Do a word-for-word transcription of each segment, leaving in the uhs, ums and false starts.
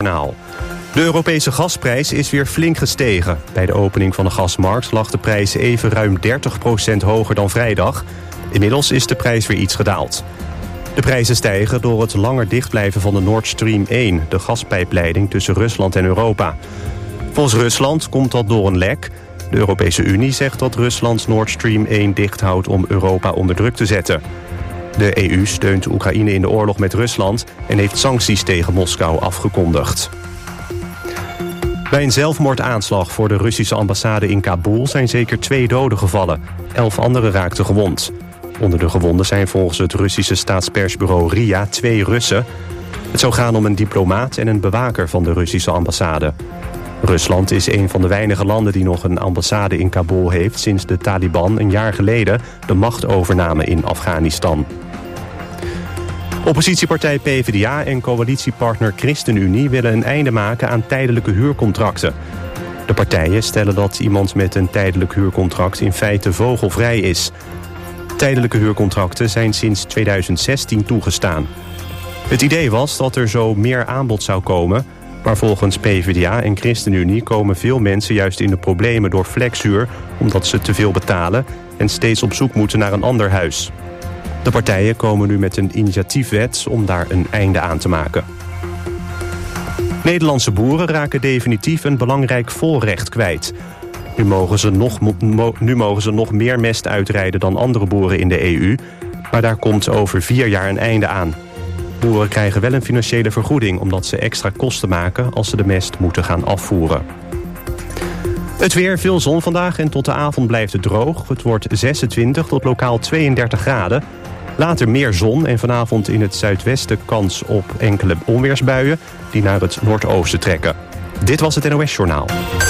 Journaal. De Europese gasprijs is weer flink gestegen. Bij de opening van de gasmarkt lag de prijs even ruim dertig procent hoger dan vrijdag. Inmiddels is de prijs weer iets gedaald. De prijzen stijgen door het langer dichtblijven van de Nord Stream één... de gaspijpleiding tussen Rusland en Europa. Volgens Rusland komt dat door een lek. De Europese Unie zegt dat Rusland Nord Stream één dichthoudt om Europa onder druk te zetten. De E U steunt Oekraïne in de oorlog met Rusland en heeft sancties tegen Moskou afgekondigd. Bij een zelfmoordaanslag voor de Russische ambassade in Kabul zijn zeker twee doden gevallen. Elf anderen raakten gewond. Onder de gewonden zijn volgens het Russische staatspersbureau R I A twee Russen. Het zou gaan om een diplomaat en een bewaker van de Russische ambassade. Rusland is een van de weinige landen die nog een ambassade in Kabul heeft sinds de Taliban een jaar geleden de macht overnamen in Afghanistan. Oppositiepartij P v d A en coalitiepartner ChristenUnie willen een einde maken aan tijdelijke huurcontracten. De partijen stellen dat iemand met een tijdelijk huurcontract in feite vogelvrij is. Tijdelijke huurcontracten zijn sinds tweeduizend zestien toegestaan. Het idee was dat er zo meer aanbod zou komen, maar volgens P v d A en ChristenUnie komen veel mensen juist in de problemen door flexhuur, omdat ze te veel betalen en steeds op zoek moeten naar een ander huis. De partijen komen nu met een initiatiefwet om daar een einde aan te maken. Nederlandse boeren raken definitief een belangrijk volrecht kwijt. Nu mogen ze nog, mo, nu mogen ze nog meer mest uitrijden dan andere boeren in de E U, maar daar komt over vier jaar een einde aan. Boeren krijgen wel een financiële vergoeding omdat ze extra kosten maken als ze de mest moeten gaan afvoeren. Het weer, veel zon vandaag en tot de avond blijft het droog. Het wordt zesentwintig tot lokaal tweeëndertig graden. Later meer zon en vanavond in het zuidwesten kans op enkele onweersbuien die naar het noordoosten trekken. Dit was het N O S Journaal.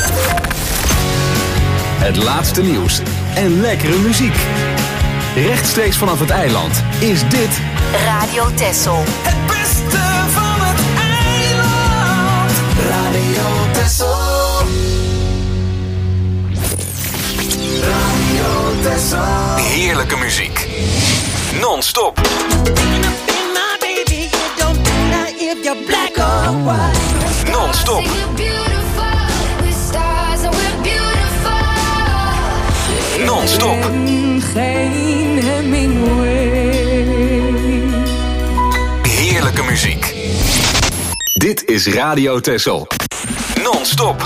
Het laatste nieuws en lekkere muziek. Rechtstreeks vanaf het eiland is dit Radio Texel. Het beste van het eiland. Radio Texel. Radio Texel. heerlijke muziek. Non-stop. Non-stop. Non-stop. Geen Hemingway. Heerlijke muziek. Dit is Radio Texel. Non-stop.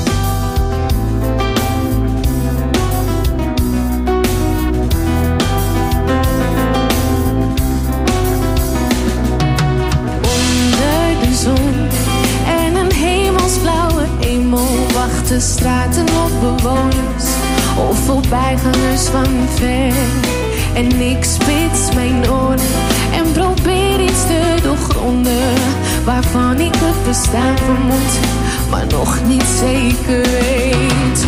De straten op bewoners of voorbijgangers van ver. En ik spits mijn oren en probeer iets te doorgronden waarvan ik het bestaan vermoed, maar nog niet zeker weet.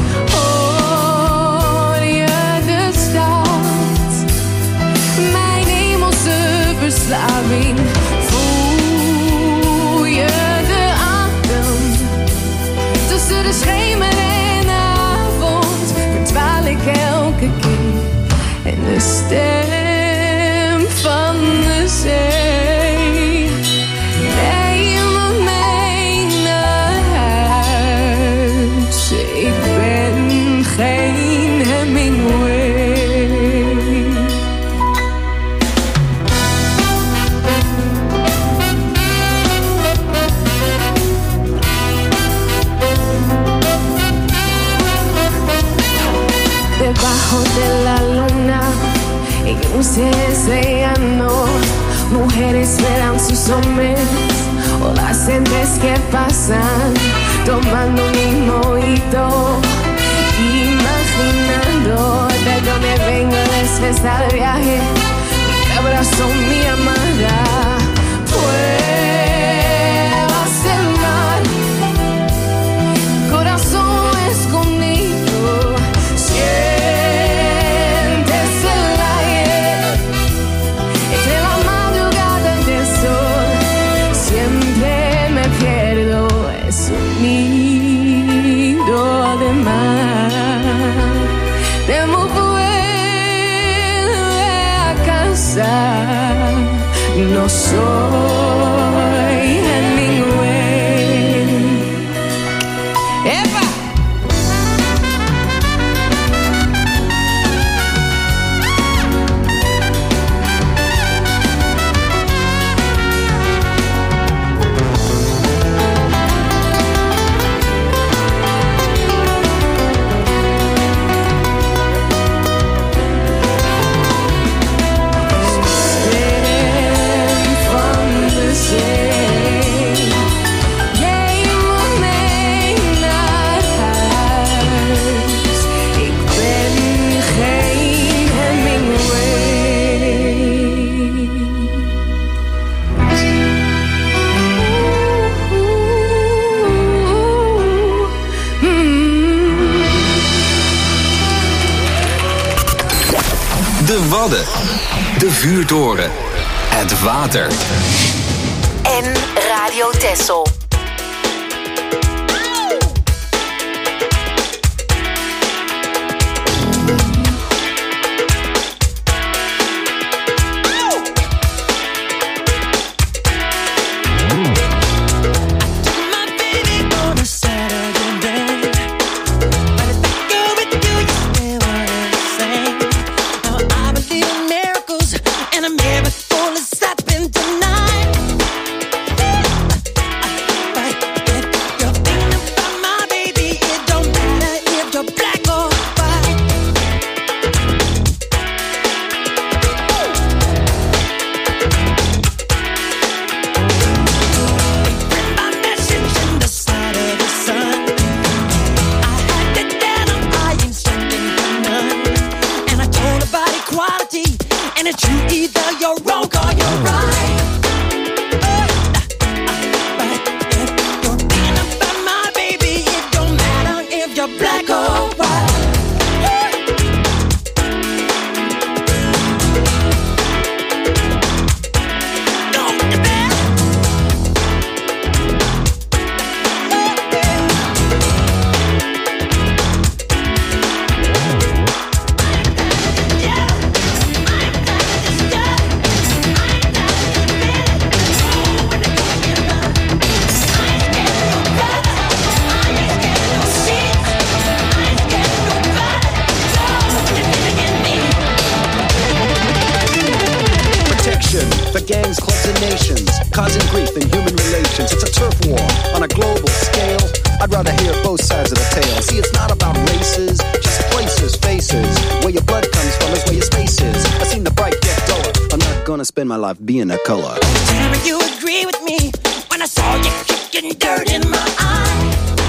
Hoor je de stad, mijn hemelse verslaving? Voel je de adem tussen de schemer en avond, verdwaal ik elke keer. En de stem van de zee neemt me mee naar huis. Ik ben geen Hemingway. Debajo de la luna, en luces de ano, mujeres verán sus hombres o las gentes que pasan, tomando mi mojito, imaginando de dónde vengo después del viaje, mi abrazo, mi amada, pruebas el mar, corazón escondido. No soy Hemingway. Wadden, de vuurtoren, het water. En Radio Texel. Spend my life being a color. Tell me you agree with me when I saw you kicking dirt in my eye.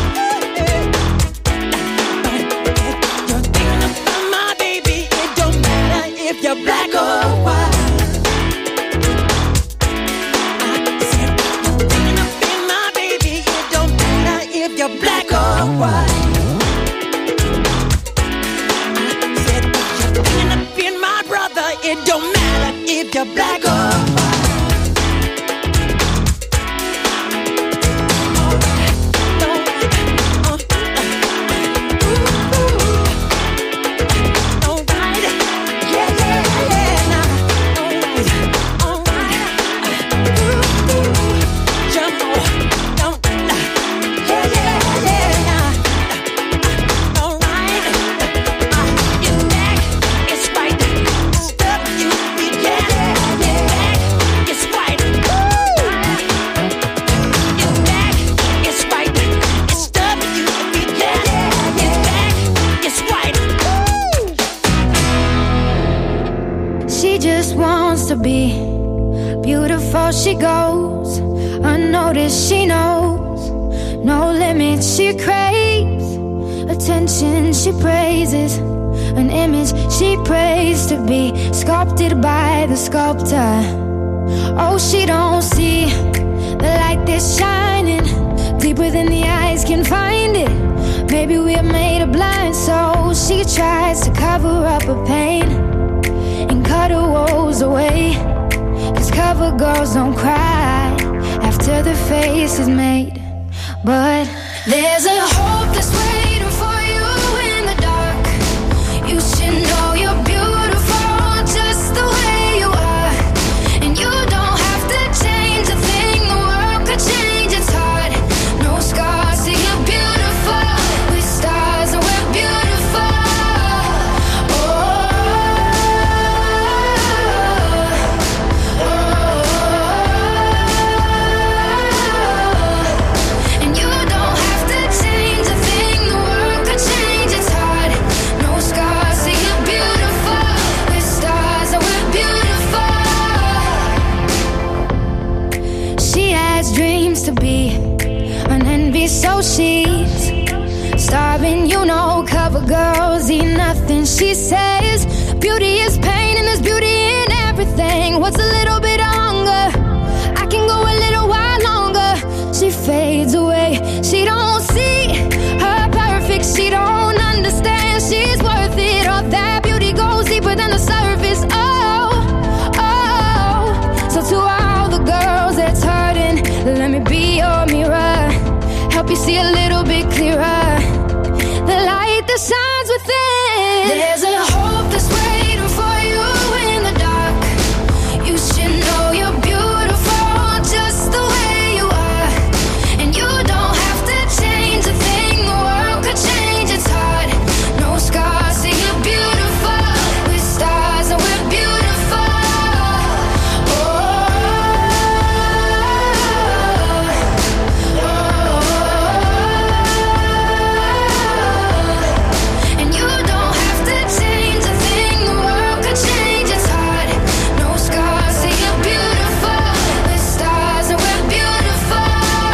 You're thinking about my baby. It don't matter if you're black or white. I said you're thinking about my baby. It don't matter if you're black or white. I said you're thinking about my brother. It don't matter if you're black or white. She goes unnoticed, she knows no limits, she craves attention, she praises an image she prays to be sculpted by the sculptor. Oh, she don't see the light that's shining deeper than the eyes can find it. Maybe we're made of blind souls. She tries to cover up her pain and cut her woes away. Cover girls don't cry after the face is made. But there's a hope that's waiting for you in the dark. You should know you're beautiful just the way you are. And you don't have to change a thing, the world could change its heart. No scars, see you're beautiful. With stars and we're beautiful. To be an envy, so she's starving, you know. Cover girls eat nothing, she says. Beauty is pain and there's beauty in everything. What's a little bit of hunger? I can go a little while longer. She fades away, she don't see her perfect, she don't understand she's worth it. All that beauty goes deeper than the surface. Oh, me see a little bit clearer. The light that shines within. There's a hope that's waiting for you in the dark. You should know you're beautiful just the way you are. And you don't have to change a thing. The world could change, it's hard. No scars, see you're beautiful. With stars and we're beautiful. Oh, oh, oh. And you don't have to change a thing. The world could change, it's hard. No scars, see you're beautiful. With stars and we're beautiful.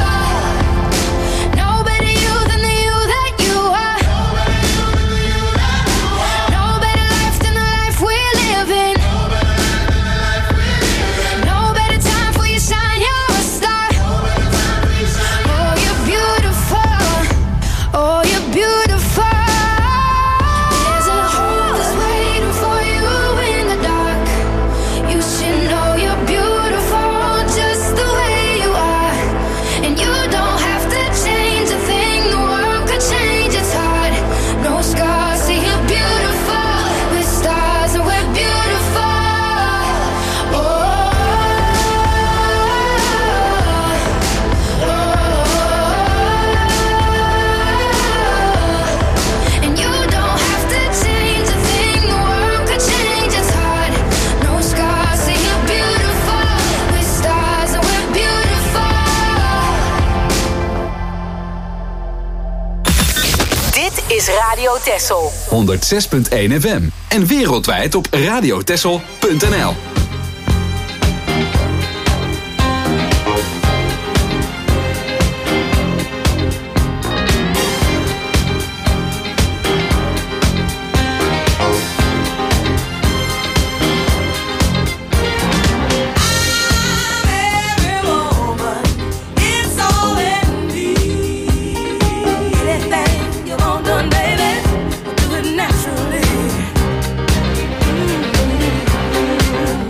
No better you than the you that you are. No better life than the life we're living. No better time for you shine, you're a star. Oh, you're beautiful. Oh, you're beautiful. There's a hope that's waiting for you in the dark. You should know you're beautiful just the way you are. And you don't have to change a thing. The world could change, it's hard. No scars, see you're beautiful. With stars and we're beautiful. Oh, oh, oh. And you don't have to change a thing. The world could change, it's hard. No scars, see you're beautiful. With stars and we're beautiful. Dit is Radio Texel. honderd zes punt één F M. En wereldwijd op radiotexel punt n l. Every woman, it's all in me. Anything you want done, baby, do it naturally. Mm-hmm.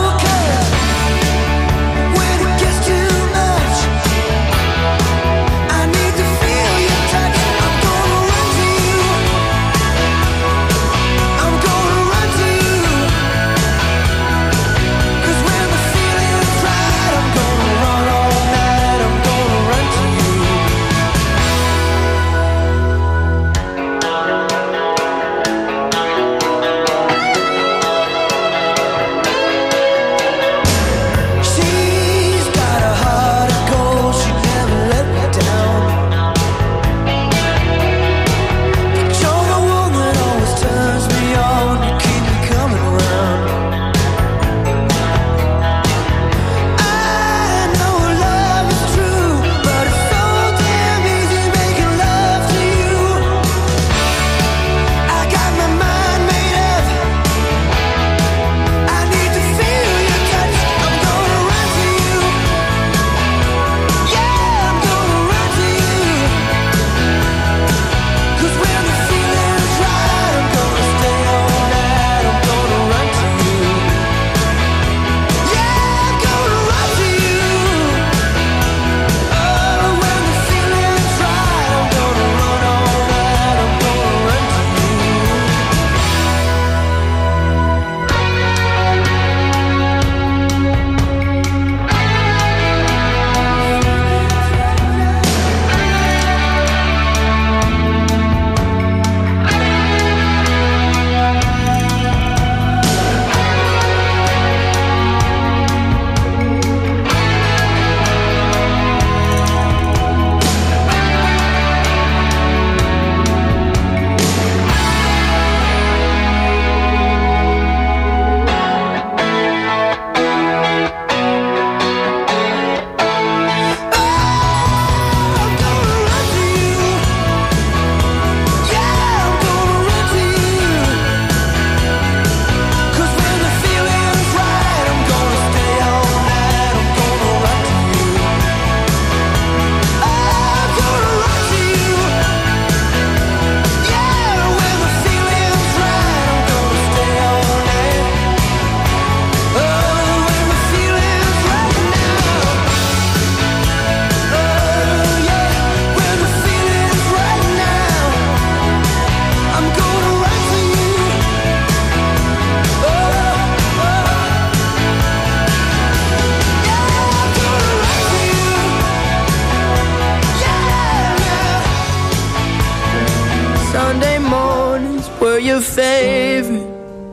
your favorite.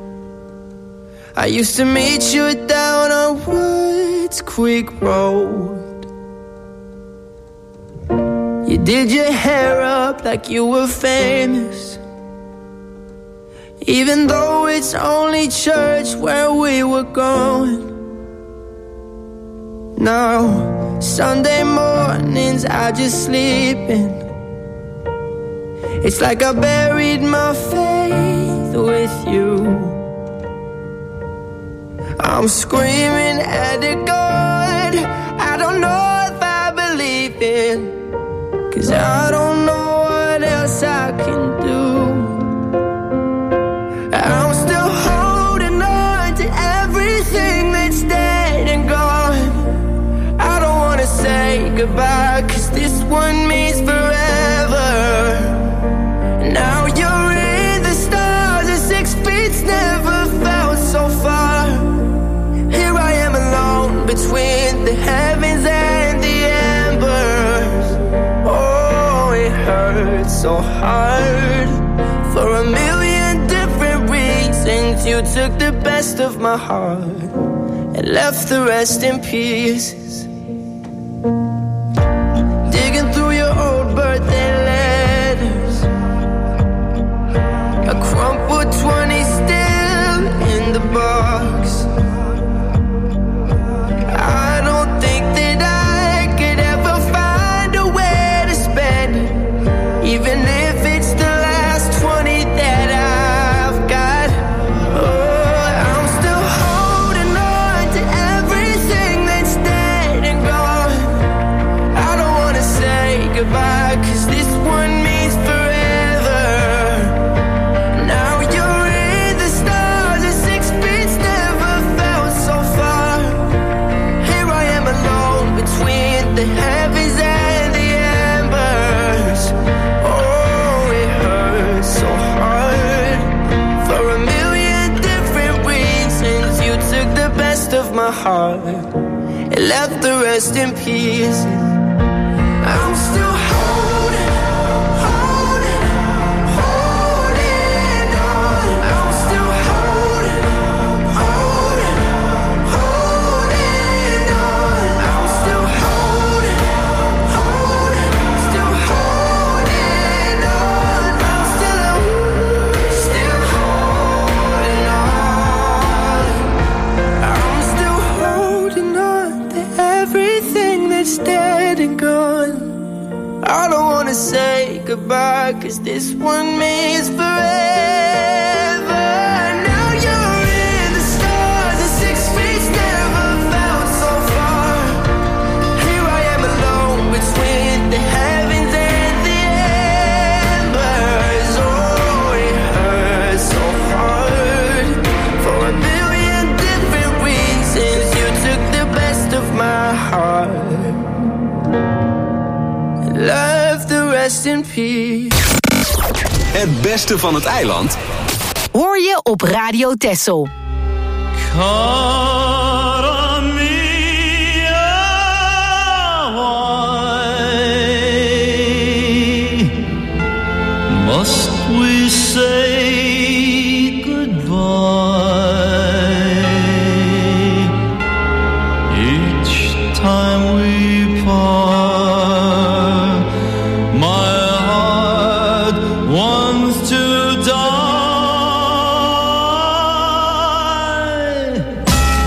I used to meet you down on Woods Creek Road. You did your hair up like you were famous, even though it's only church where we were going. Now, Sunday mornings I just sleep in. It's like I buried my faith with you. I'm screaming at the God I don't know if I believe in, 'cause I don't know what else I can do. I'm still holding on to everything that's dead and gone. I don't wanna say goodbye, 'cause this one means forever. Now you're in the stars and six feet's never felt so far. Here I am alone between the heavens and the embers. Oh, it hurts so hard for a million different reasons. You took the best of my heart and left the rest in pieces. Digging through your old birthday letters, a crumpled twenty still in the box. I don't think that I could ever find a way to spend it, even if it's the last twenty that I've got. Oh, I'm still holding on to everything that's dead and gone. I don't wanna say goodbye, 'cause this one means forever. Now you're in the stars and six feet's never felt so far. Here I am alone between the heavens and the embers. Oh, it hurts so hard for a million different reasons. You took the best of my heart and left the rest in pieces. I'm still holding, holding, holding on. I'm still holding, holding, holding on. I'm still holding, holding, still holding on. I'm still, still holding on. I'm still holding on to everything that's dead and gone. I don't wanna say goodbye, 'cause this one means forever. Now you're in the stars and six feet's never felt so far. Here I am alone between the heavens and the embers. Oh, it hurts so hard for a million different reasons. You took the best of my heart, left the rest in peace. Het beste van het eiland Hoor je op Radio Texel. Must we say goodbye each time we part? My heart wants to die.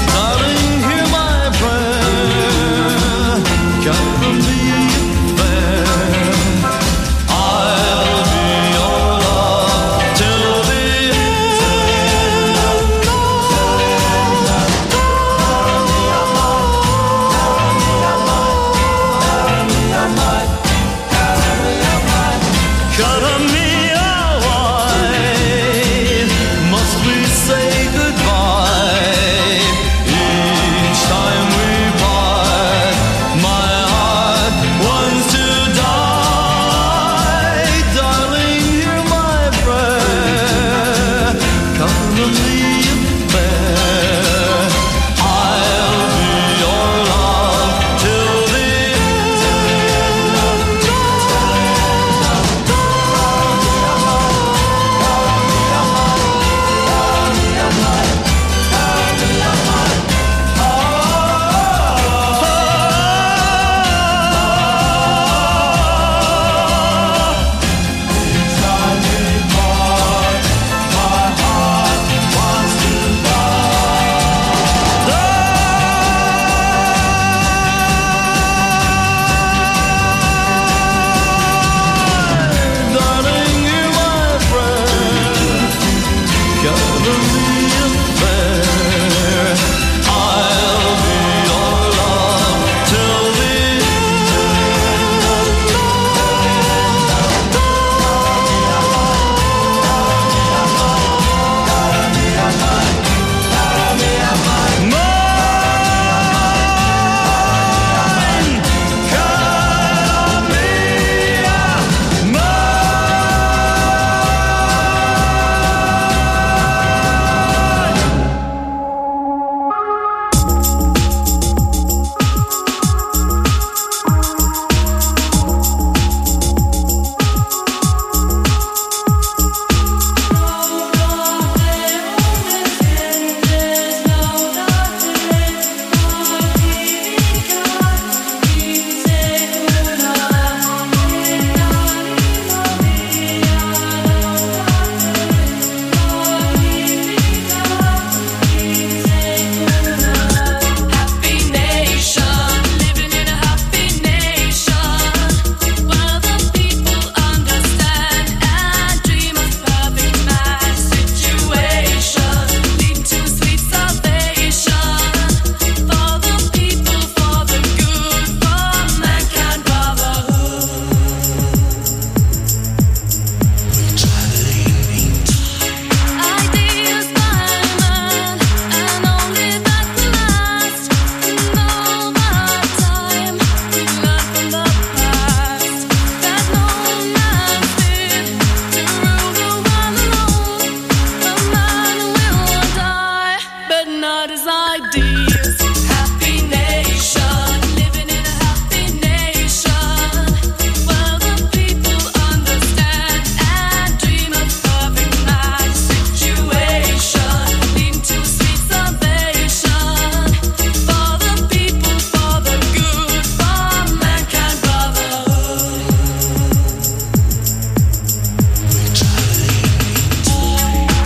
ideas. Happy nation, living in a happy nation, where the people understand and dream of perfect match situation, leading to sweet salvation, for the people, for the good, for mankind brotherhood. We're traveling in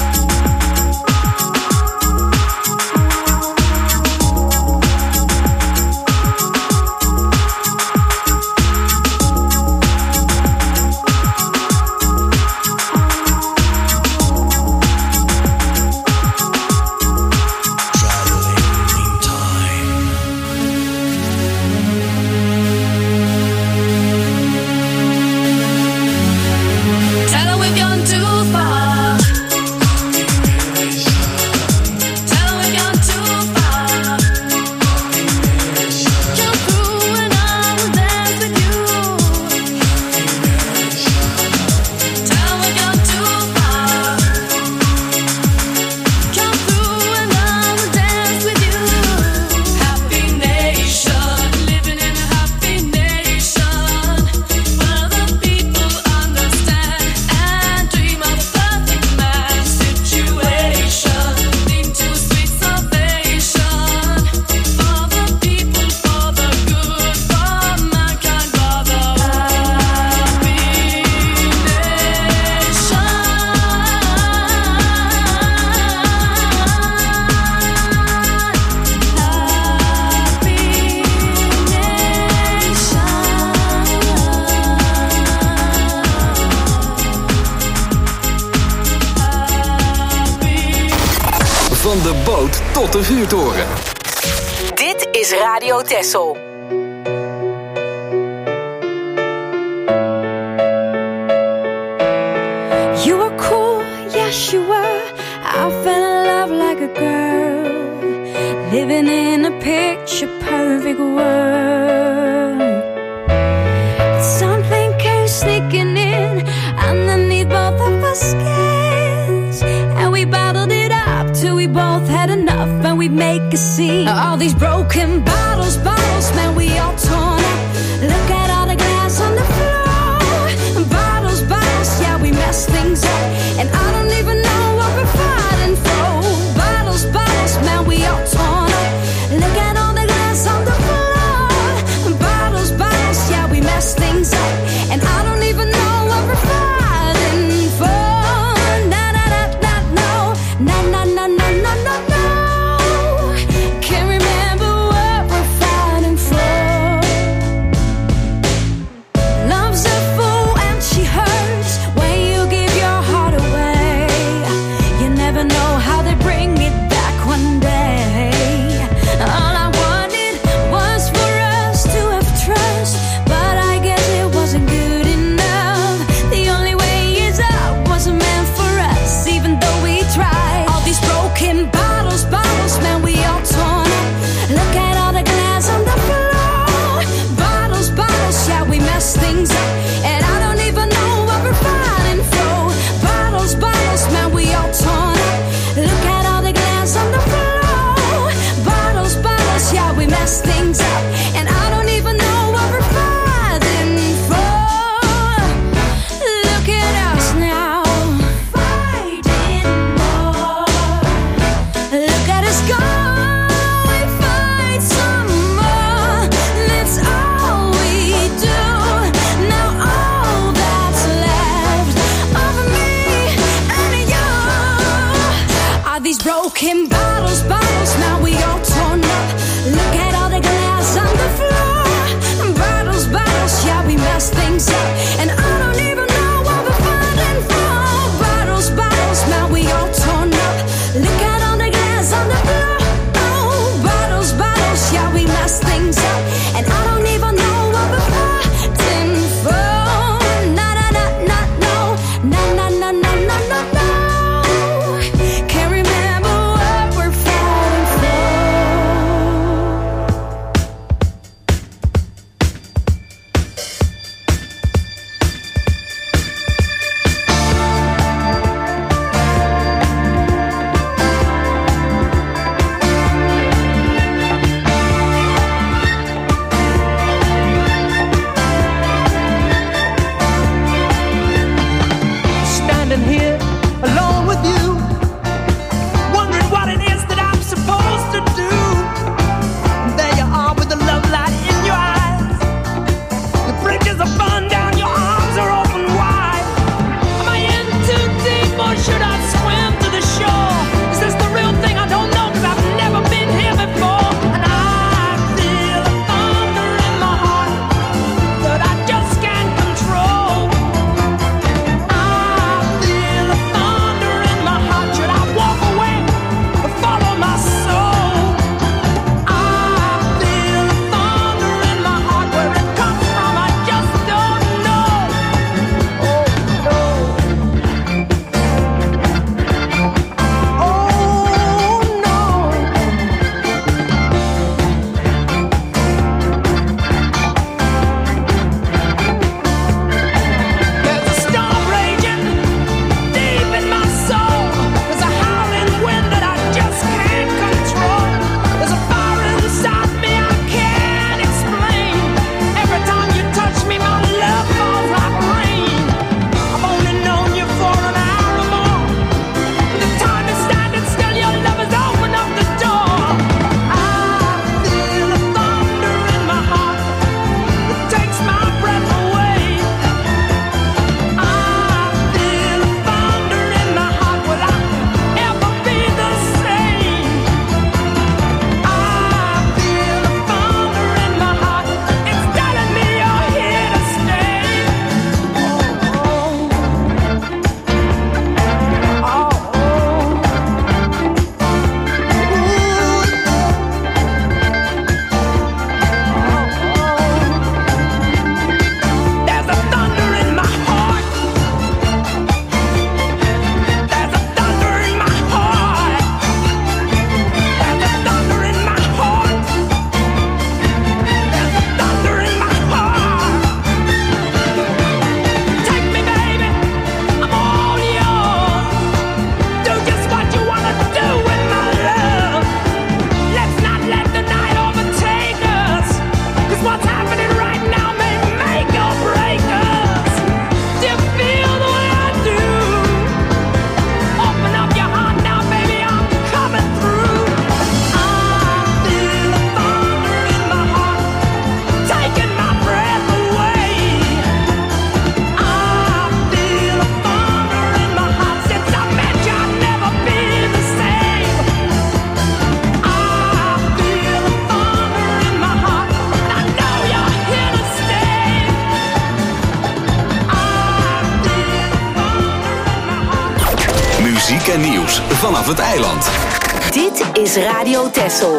Tell her we've gone too far. Tell her we've gone too far. Jump through and I will dance with you. Tell her we've gone too far. Jump through and I will dance with you. Happy nation, living in a happy nation, where the people understand and dream of a perfect match situation, leading to sweet salvation, for the people, for the good, for mankind brotherhood. Happy Van de boot tot de vuurtoren. Dit is Radio Texel. You were cool, yes you were. I fell in love like a girl, living in a picture perfect world. But something came sneaking in underneath both of our skins, and we bottled it up till we both had enough, and we'd make a scene. All these broken bottles, bottles, man, we all torn up. Look at all the glass on the floor. Bottles, bottles, yeah, we messed things up, and I don't even know what we're fighting for. Bottles, bottles, man, we all torn up. Look at all the glass on the floor. Bottles, bottles, yeah, we messed things up, and I don't even know what we're fighting for. Na na na na no, na na na na na na no. Can't remember what we're fighting for. Love's a fool and she hurts when you give your heart away. You never know how they bring it back one day. All I wanted was for us to have trust, but I guess it wasn't good enough. The only way is up wasn't meant for us, even though we tried. All these broken bottles, bottles, man, we all torn up. Look at all the glass on the floor. Bottles, bottles, yeah, we messed things up, and I don't even know what we're fighting for. Bottles, bottles, man, we all torn up. Look at all the glass on the floor. Bottles, bottles, yeah, we messed things up, and I don't even know what we're fighting for. Look at us now, fighting more. Look at us go, we fight some more. That's all we do. Now all that's left of me and you are these broken bottles, bottles. Now we all torn up. Look at all the glass en nieuws vanaf het eiland. Dit is Radio Texel.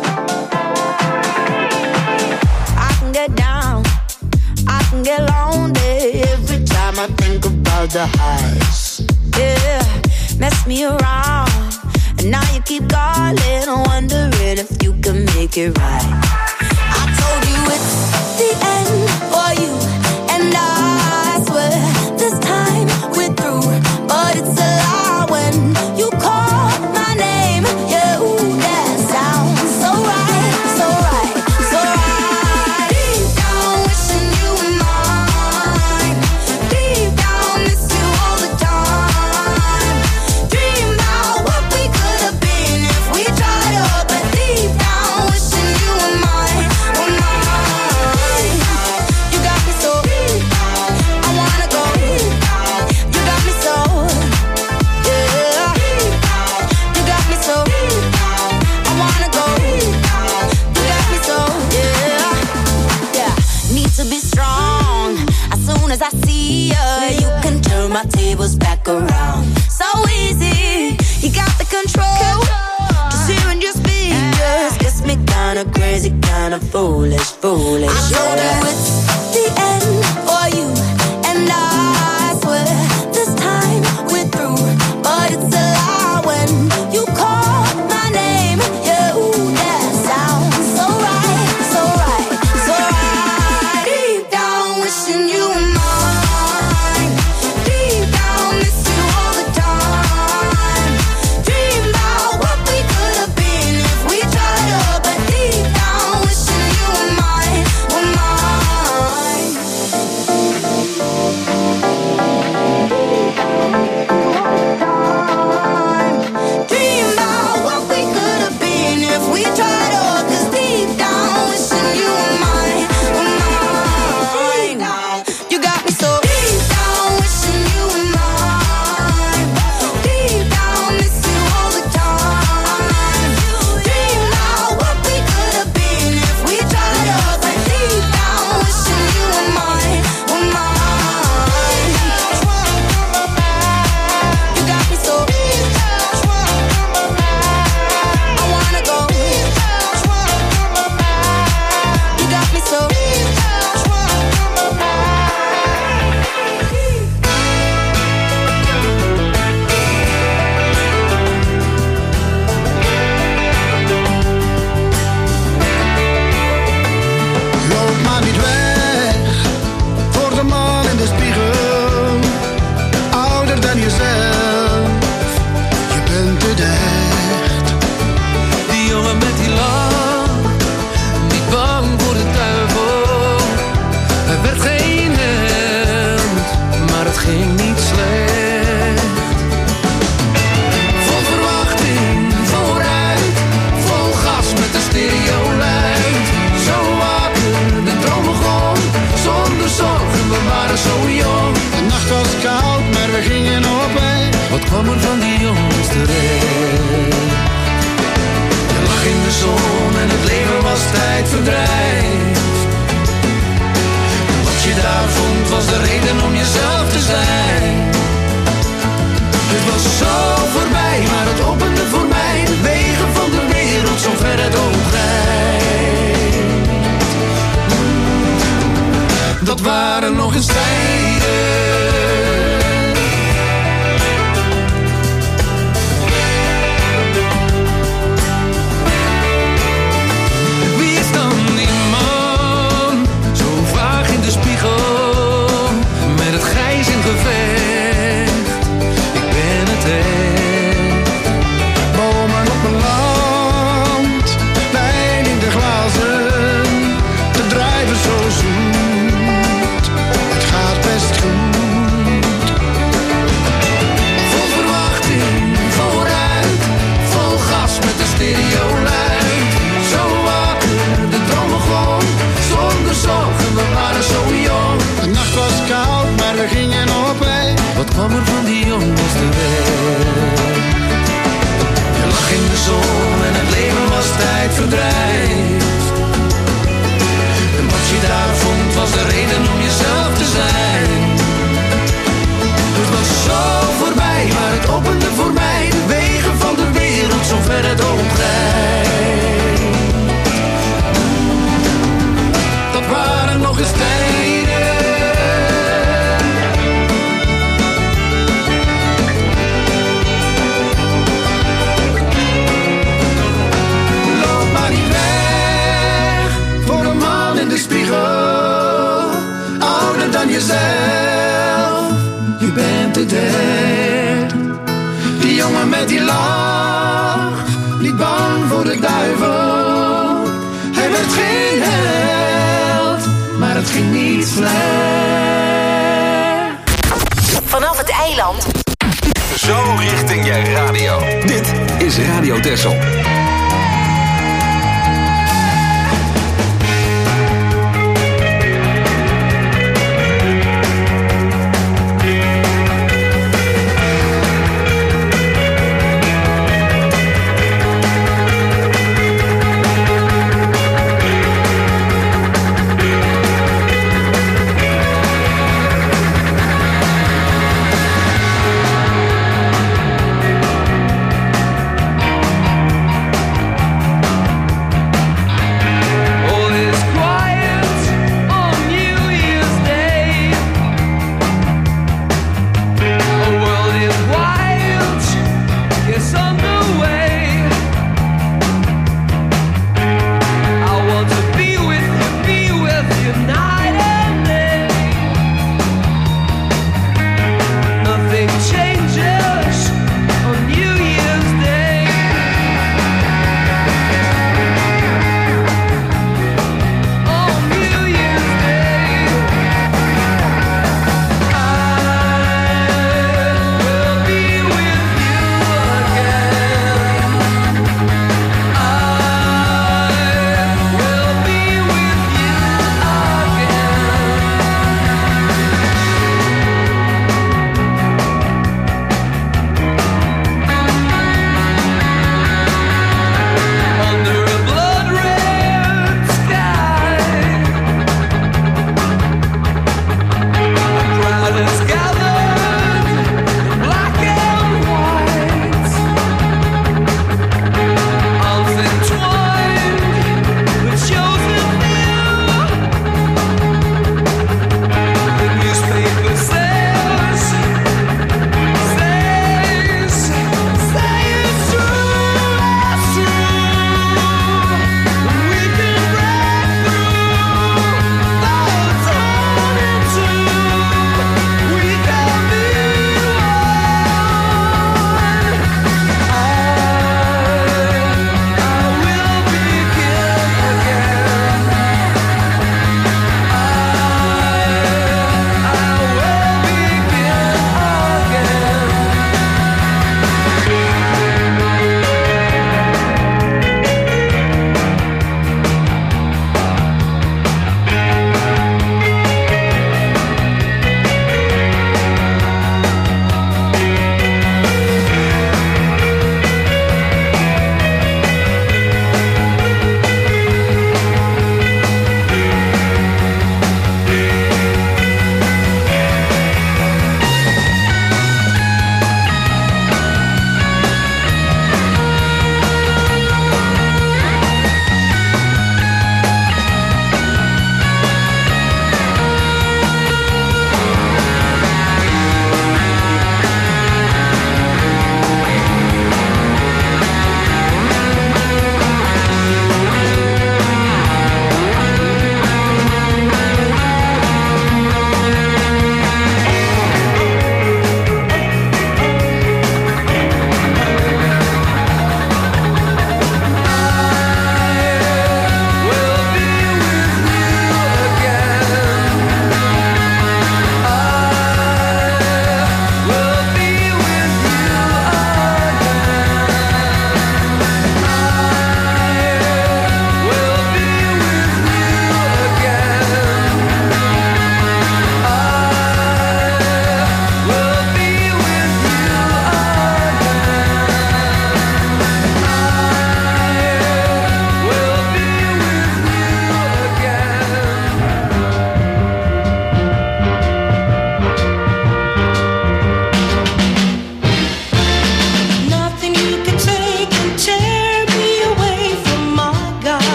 I can get down, I can get lonely every time I think about the highs. Yeah, mess me around, and now you keep calling, wondering if you can make it right. I told you it's the end for you, and I swear this time we're through, but it's a lie when you call my name. Yeah, ooh, that sounds so right, so right, so right. Deep down wishing you were mine, deep down miss you all the time. Dream about what we could have been if we tried up, but deep down wishing you were mine, were mine. You got me so, I wanna go. You got me so, yeah. You got me so, I wanna go. You got me so, yeah. Yeah, need to be strong. As soon as I see you, you can turn my tables back around. So easy, you got the control. Just hearing your speakers gets me kinda crazy, kinda foolish, foolish. I told you it's the end for you, and I swear this time we're through, but it's a lie when you call my name. Yeah, ooh, that sounds so right, so right, so right. Deep down wishing you were mine, deep down miss you all the time. Dream about what we could have been if we tried up, but deep down wishing you were mine, were mine. Dream about what we could have been if we tried up, 'cause deep down wishing you were mine, were mine. You got me so deep down wishing you were mine, deep down miss you all the time. Dream about what we could have been if we tried up, but deep down wishing you were mine, were mine. You got me so, I wanna go. You got me so, Loop maar niet weg voor de man in de spiegel. Ouder dan jezelf, je bent het echt. Die jongen met die lach, niet bang voor de duivel. Hij werd geen held, maar het ging niet slecht. Vol verwachting, vooruit, vol gas met de stereo luid. Zo wakker, de droom begon, zonder zorgen, we waren zo jong. De nacht was koud, maar we gingen op weg. Wat kwam er van die jongens terecht? Je lag in de zon en het leven was tijdverdrijf. Wat je daar vond was de reden om jezelf te zijn. Het was zo voorbij, maar het opende voor mij de wegen van de wereld, zo ver het oog reikt. Dat waren nog eens tijden. Wie is dan die man, zo vaag in de spiegel, met het grijs in gevecht? Ik ben het echt. Bomen op een land, wijn in de glazen, te drijven zo zoet. Het gaat best goed. Vol verwachting, vooruit, vol gas met de stereo luid. Zo wakker, de droom begon, zonder zorgen, we waren zo jong. De nacht was koud, maar we gingen op weg. Wat kwam er van die jongens terecht? Je lag in de zon en het leven was tijdverdrijf. En wat je daar vond was de reden om jezelf te zijn. Het was zo voorbij, maar het opende voor mij jezelf, je bent het echt. Die jongen met die lach, niet bang voor de duivel. Hij werd geen held, maar het ging niet slecht. Vanaf het eiland. Zo richting je radio. Dit is Radio Texel.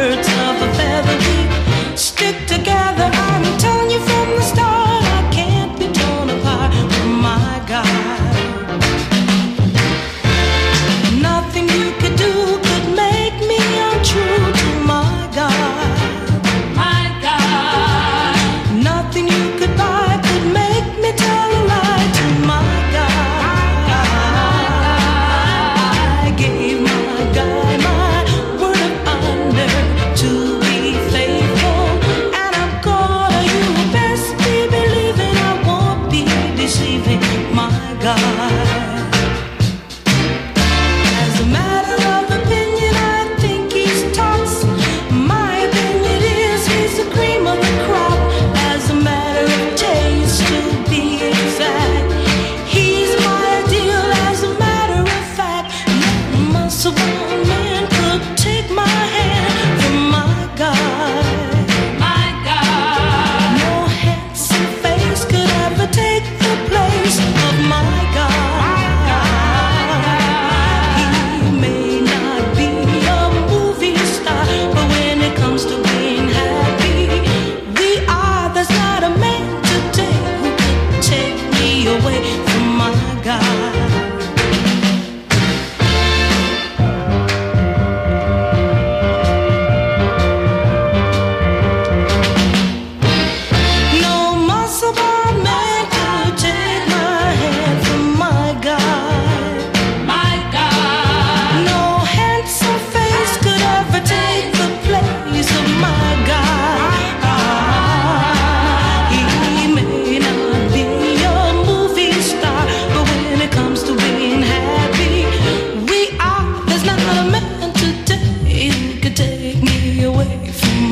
Together, I'm telling you from the start, I can't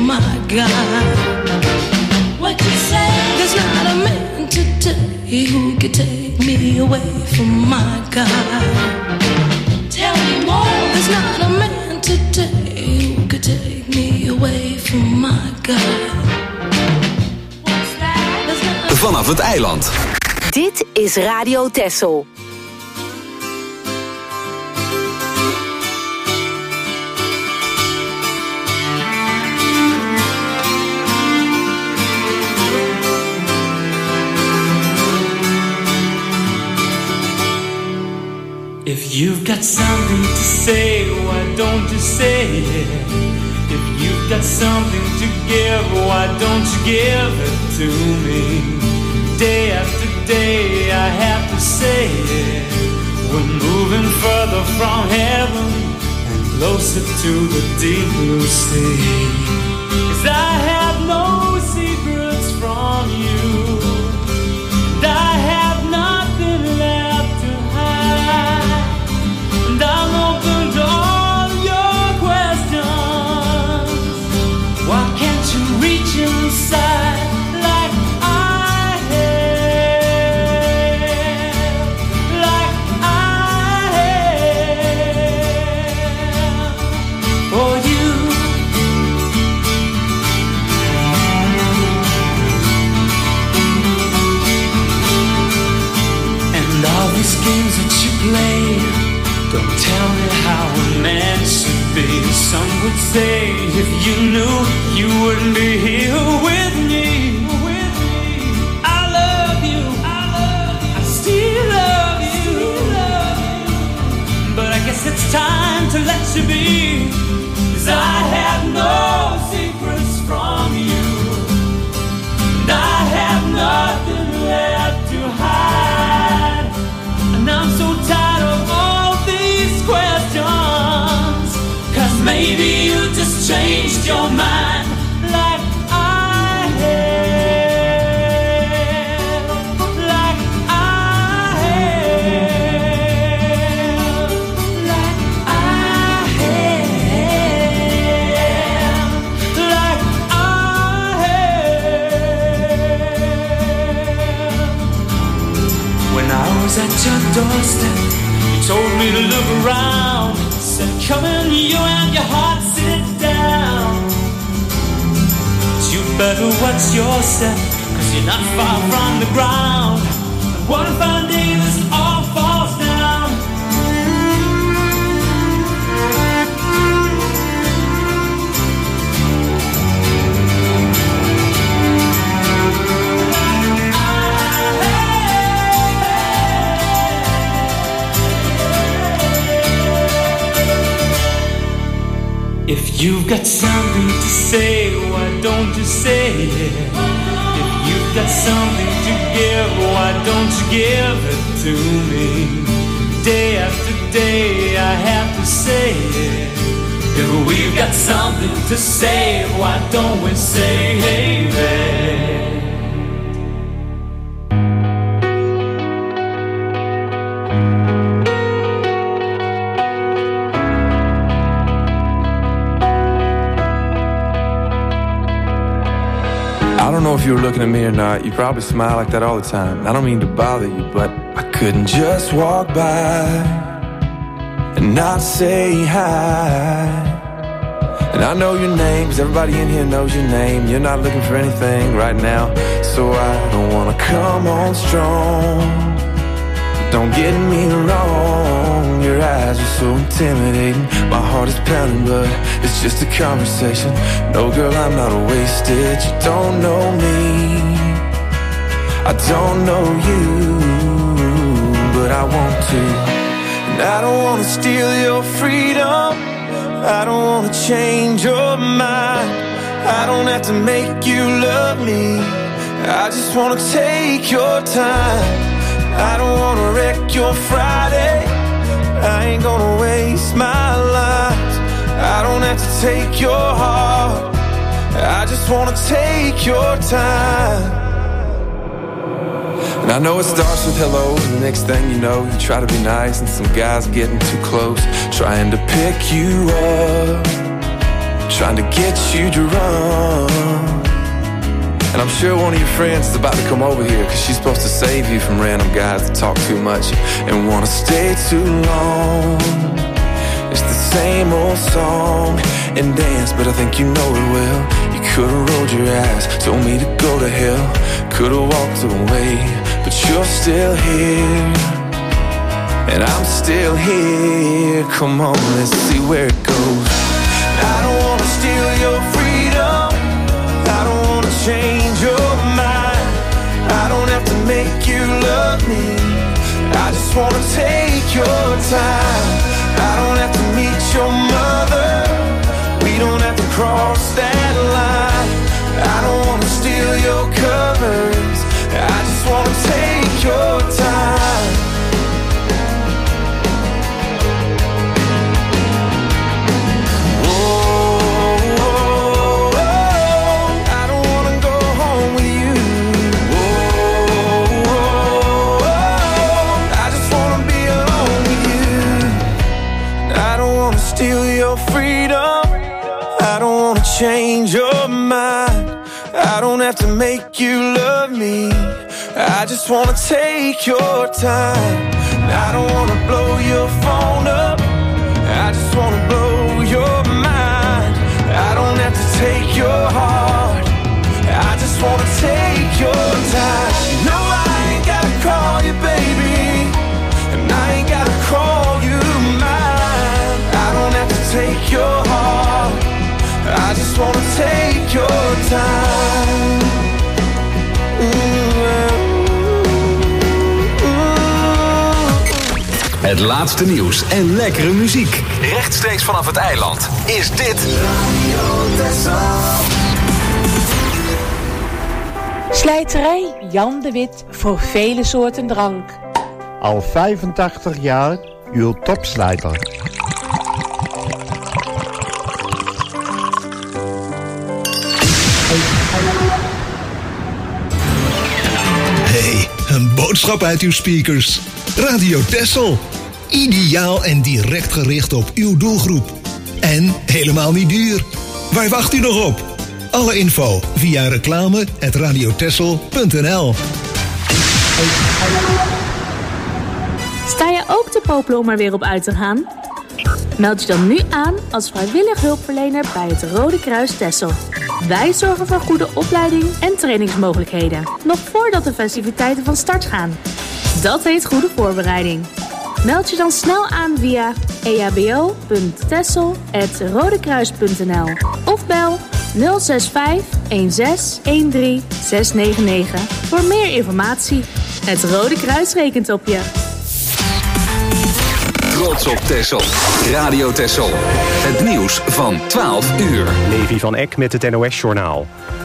my God. What you say? There's not a man today who could take me away from my God. Tell me more. There's not a man today who could take me away from my God. What's that? Vanaf het eiland. Dit is Radio Texel. If you've got something to say, why don't you say it? If you've got something to give, why don't you give it to me? Day after day I have to say it. We're moving further from heaven and closer to the deep blue sea. 'Cause I have no secrets from you, and I have nothing left to hide, and I'm open to all your questions. Why can't you reach inside like I have, like I have for you? And all these games that you play don't tell me how a man should be. Some would say if you knew, you wouldn't be here with me. With me. I love you, I love you, I still love you, still love you. But I guess it's time to let you be, 'cause I have no secrets from you, and I have nothing left to hide. And I'm so tired of all these questions, 'cause maybe you just changed your mind like I have, like I have, like I have, like I have. When I was at your doorstep, you told me to look around. Said, come in, you and your heart, sit down. But you better watch yourself, 'cause you're not far from the ground. And one fine day this all falls down. If you've got something to say, why don't you say it? If you've got something to give, why don't you give it to me? Day after day I have to say it. If we've got something to say, why don't we say, hey, babe? I don't know if you were looking at me or not. You probably smile like that all the time. I don't mean to bother you, but I couldn't just walk by and not say hi. And I know your name, 'cause everybody in here knows your name. You're not looking for anything right now, so I don't wanna come on strong. Don't get me wrong, your eyes are so intimidating. My heart is pounding, but it's just a conversation. No, girl, I'm not wasted. You don't know me, I don't know you, but I want to. And I don't wanna steal your freedom, I don't wanna change your mind. I don't have to make you love me, I just wanna take your time. I don't wanna wreck your Friday, I ain't gonna waste my life. I don't have to take your heart, I just wanna take your time. And I know it starts with hello, and the next thing you know, you try to be nice, and some guy's getting too close, trying to pick you up. trying to get you to run. And I'm sure one of your friends is about to come over here, cause she's supposed to save you from random guys that talk too much and wanna stay too long. It's the same old song and dance, but I think you know it well. You could've rolled your eyes, told me to go to hell, could've walked away, but you're still here, and I'm still here. Come on, let's see where it goes. I don't wanna steal your freedom, I don't wanna change your mind, I don't have to make you love me, I just wanna take your time. I don't have to meet your mother, we don't have to cross that line. I don't wanna steal your covers, I just wanna take your time. Whoa, whoa, whoa, I don't wanna go home with you. Whoa, whoa, whoa, I just wanna be alone with you. I don't wanna steal your freedom, I don't wanna change your mind, I don't have to make you love me, I just wanna take your time. I don't wanna blow your phone up, I just wanna blow your mind, I don't have to take your heart, I just wanna take your time. No, I ain't gotta call you baby, and I ain't gotta call you mine, I don't have to take your heart, I just wanna take your time. Mm-hmm. Het laatste nieuws en lekkere muziek. Rechtstreeks vanaf het eiland is dit Radio Texel. Slijterij Jan de Wit voor vele soorten drank. Al vijfentachtig jaar uw topslijter. Hey, een boodschap uit uw speakers. Radio Texel. Ideaal en direct gericht op uw doelgroep. En helemaal niet duur. Waar wacht u nog op? Alle info via reclame at radiotexel punt n l. Sta je ook te popelen om er weer op uit te gaan? Meld je dan nu aan als vrijwillig hulpverlener bij het Rode Kruis Texel. Wij zorgen voor goede opleiding en trainingsmogelijkheden, nog voordat de festiviteiten van start gaan. Dat heet goede voorbereiding. Meld je dan snel aan via e h b o punt texel apenstaartje rodekruis punt n l of bel nul zes vijf een zes een drie zes negen negen voor meer informatie. Het Rode Kruis rekent op je. Trots op Texel. Radio Texel. Het nieuws van twaalf uur. Levi van Eck met het N O S-journaal.